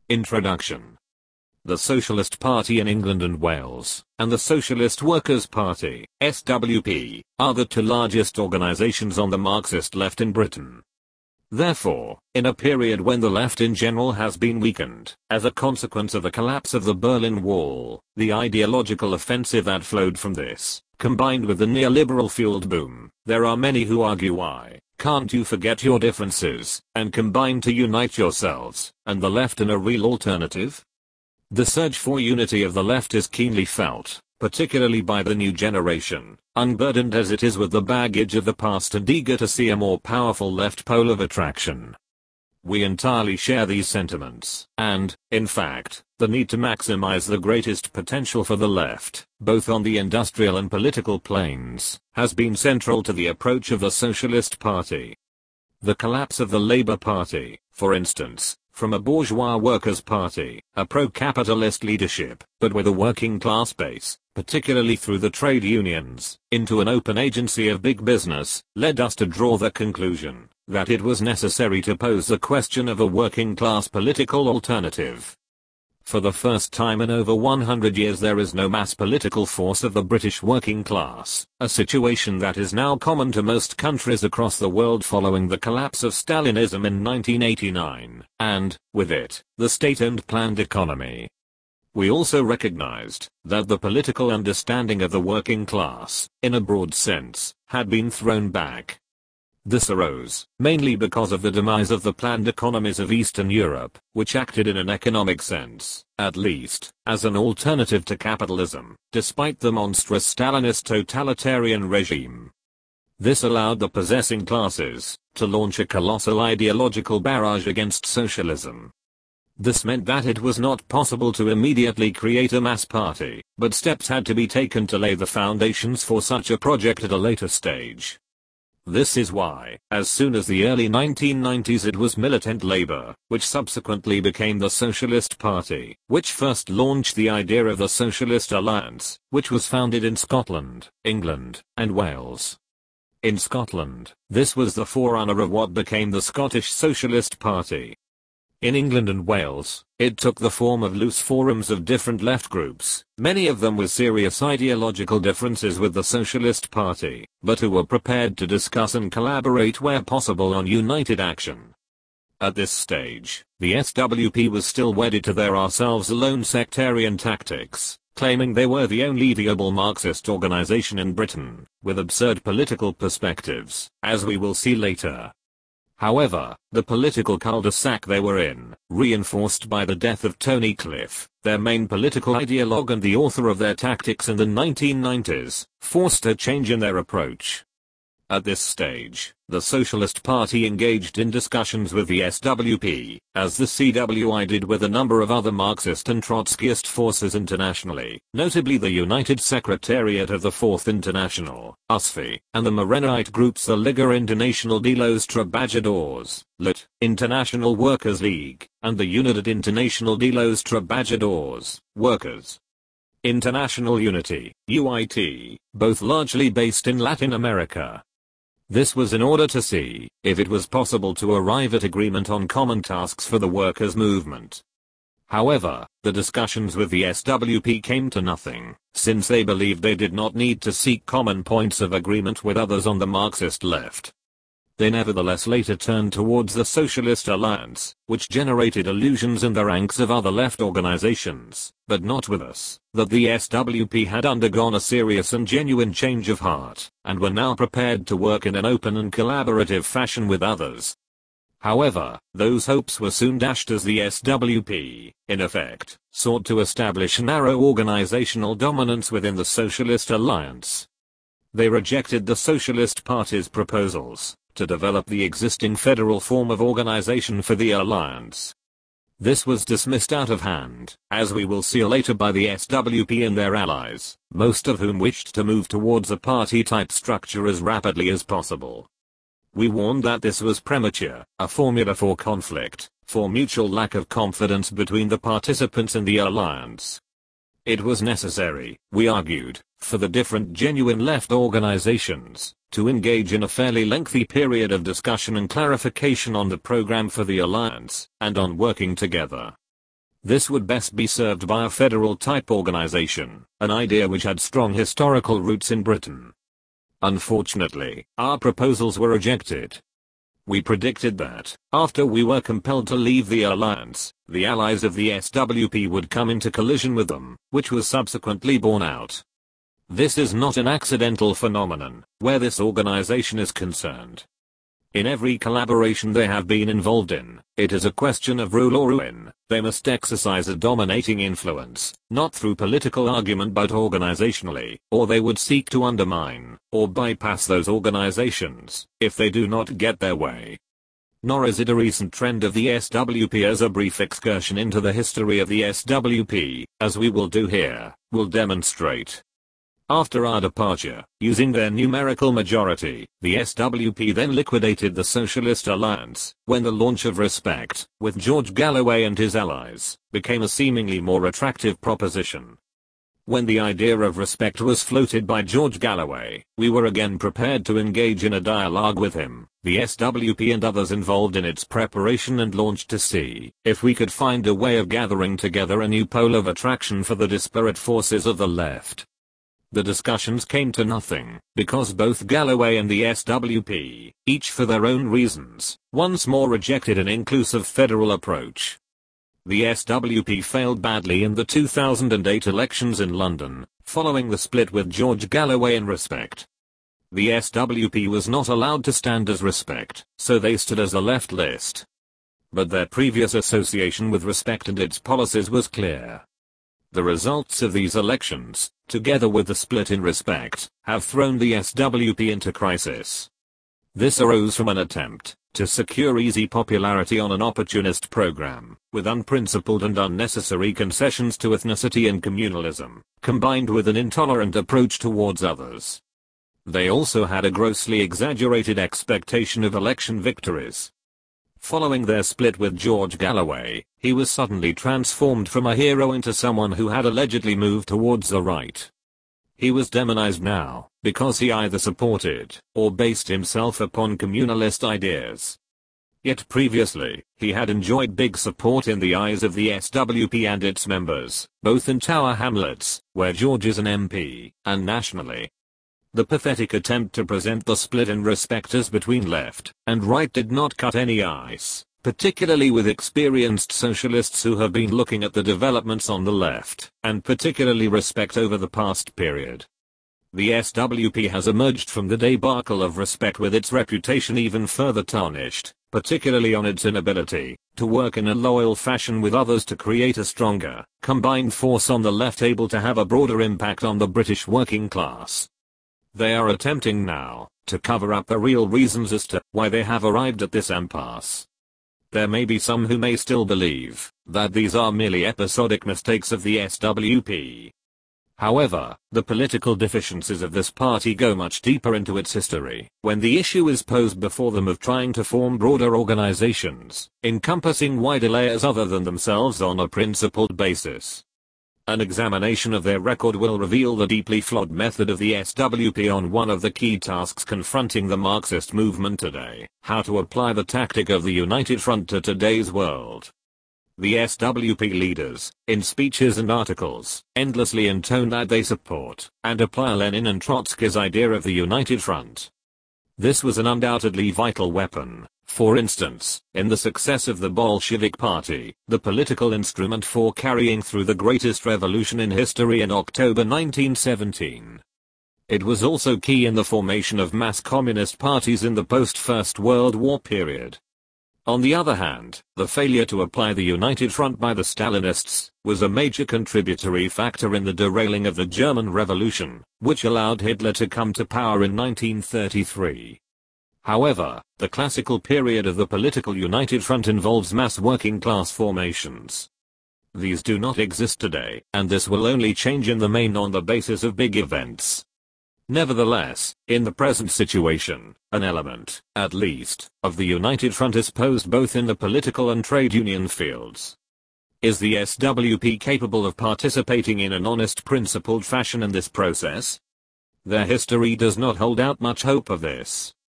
Introduction. The Socialist Party in England and Wales, and the Socialist Workers' Party, SWP, are the two largest organisations on the Marxist left in Britain. Therefore, in a period when the left in general has been weakened, as a consequence of the collapse of the Berlin Wall, the ideological offensive that flowed from this, combined with the neoliberal fueled boom, there are many who argue why can't you forget your differences, and combine to unite yourselves, and the left in a real alternative? The surge for unity of the left is keenly felt, particularly by the new generation, unburdened as it is with the baggage of the past and eager to see a more powerful left pole of attraction. We entirely share these sentiments, and, in fact, the need to maximize the greatest potential for the left, both on the industrial and political planes, has been central to the approach of the Socialist Party. The collapse of the Labour Party, for instance, from a bourgeois workers' party, a pro-capitalist leadership, but with a working class base, particularly through the trade unions, into an open agency of big business, led us to draw the conclusion that it was necessary to pose the question of a working class political alternative. For the first time in over 100 years there is no mass political force of the British working class, a situation that is now common to most countries across the world following the collapse of Stalinism in 1989, and, with it, the state-owned planned economy. We also recognized that the political understanding of the working class, in a broad sense, had been thrown back. This arose mainly because of the demise of the planned economies of Eastern Europe, which acted in an economic sense, at least, as an alternative to capitalism, despite the monstrous Stalinist totalitarian regime. This allowed the possessing classes to launch a colossal ideological barrage against socialism. This meant that it was not possible to immediately create a mass party, but steps had to be taken to lay the foundations for such a project at a later stage. This is why, as soon as the early 1990s it was Militant Labour, which subsequently became the Socialist Party, which first launched the idea of the Socialist Alliance, which was founded in Scotland, England, and Wales. In Scotland, this was the forerunner of what became the Scottish Socialist Party. In England and Wales, it took the form of loose forums of different left groups, many of them with serious ideological differences with the Socialist Party, but who were prepared to discuss and collaborate where possible on united action. At this stage, the SWP was still wedded to their ourselves alone sectarian tactics, claiming they were the only viable Marxist organization in Britain, with absurd political perspectives, as we will see later. However, the political cul-de-sac they were in, reinforced by the death of Tony Cliff, their main political ideologue and the author of their tactics in the 1990s, forced a change in their approach. At this stage, the Socialist Party engaged in discussions with the SWP, as the CWI did with a number of other Marxist and Trotskyist forces internationally, notably the United Secretariat of the Fourth International, USFI, and the Maronite groups the Liga Internacional de los Trabajadores, LIT, International Workers' League, and the Unidad Internacional de los Trabajadores, Workers' International Unity, UIT, both largely based in Latin America. This was in order to see if it was possible to arrive at agreement on common tasks for the workers' movement. However, the discussions with the SWP came to nothing, since they believed they did not need to seek common points of agreement with others on the Marxist left. They nevertheless later turned towards the Socialist Alliance, which generated illusions in the ranks of other left organizations, but not with us, that the SWP had undergone a serious and genuine change of heart, and were now prepared to work in an open and collaborative fashion with others. However, those hopes were soon dashed as the SWP, in effect, sought to establish narrow organizational dominance within the Socialist Alliance. They rejected the Socialist Party's proposals to develop the existing federal form of organization for the alliance. This was dismissed out of hand, as we will see later, by the SWP and their allies, most of whom wished to move towards a party-type structure as rapidly as possible. We warned that this was premature, a formula for conflict, for mutual lack of confidence between the participants in the alliance. It was necessary, we argued, for the different genuine left organizations to engage in a fairly lengthy period of discussion and clarification on the program for the alliance, and on working together. This would best be served by a federal-type organization, an idea which had strong historical roots in Britain. Unfortunately, our proposals were rejected. We predicted that, after we were compelled to leave the alliance, the allies of the SWP would come into collision with them, which was subsequently borne out. This is not an accidental phenomenon, where this organization is concerned. In every collaboration they have been involved in, it is a question of rule or ruin. They must exercise a dominating influence, not through political argument but organizationally, or they would seek to undermine, or bypass those organizations, if they do not get their way. Nor is it a recent trend of the SWP, as a brief excursion into the history of the SWP, as we will do here, will demonstrate. After our departure, using their numerical majority, the SWP then liquidated the Socialist Alliance, when the launch of Respect, with George Galloway and his allies, became a seemingly more attractive proposition. When the idea of Respect was floated by George Galloway, we were again prepared to engage in a dialogue with him, the SWP and others involved in its preparation and launch, to see if we could find a way of gathering together a new pole of attraction for the disparate forces of the left. The discussions came to nothing, because both Galloway and the SWP, each for their own reasons, once more rejected an inclusive federal approach. The SWP failed badly in the 2008 elections in London, following the split with George Galloway in Respect. The SWP was not allowed to stand as Respect, so they stood as a left list. But their previous association with Respect and its policies was clear. The results of these elections, together with the split in Respect, have thrown the SWP into crisis. This arose from an attempt to secure easy popularity on an opportunist program, with unprincipled and unnecessary concessions to ethnicity and communalism, combined with an intolerant approach towards others. They also had a grossly exaggerated expectation of election victories. Following their split with George Galloway, he was suddenly transformed from a hero into someone who had allegedly moved towards the right. He was demonized now, because he either supported, or based himself upon communalist ideas. Yet previously, he had enjoyed big support in the eyes of the SWP and its members, both in Tower Hamlets, where George is an MP, and nationally. The pathetic attempt to present the split in Respect as between left and right did not cut any ice, particularly with experienced socialists who have been looking at the developments on the left, and particularly Respect over the past period. The SWP has emerged from the debacle of Respect with its reputation even further tarnished, particularly on its inability to work in a loyal fashion with others to create a stronger, combined force on the left able to have a broader impact on the British working class. They are attempting now to cover up the real reasons as to why they have arrived at this impasse. There may be some who may still believe that these are merely episodic mistakes of the SWP. However, the political deficiencies of this party go much deeper into its history, when the issue is posed before them of trying to form broader organizations, encompassing wider layers other than themselves on a principled basis. An examination of their record will reveal the deeply flawed method of the SWP on one of the key tasks confronting the Marxist movement today: how to apply the tactic of the United Front to today's world. The SWP leaders, in speeches and articles, endlessly intone that they support and apply Lenin and Trotsky's idea of the United Front. This was an undoubtedly vital weapon, for instance, in the success of the Bolshevik Party, the political instrument for carrying through the greatest revolution in history in October 1917. It was also key in the formation of mass communist parties in the post-First World War period. On the other hand, the failure to apply the United Front by the Stalinists was a major contributory factor in the derailing of the German Revolution, which allowed Hitler to come to power in 1933. However, the classical period of the political United Front involves mass working class formations. These do not exist today, and this will only change in the main on the basis of big events. Nevertheless, in the present situation, an element, at least, of the United Front is posed both in the political and trade union fields. Is the SWP capable of participating in an honest, principled fashion in this process? Their history does not hold out much hope of this.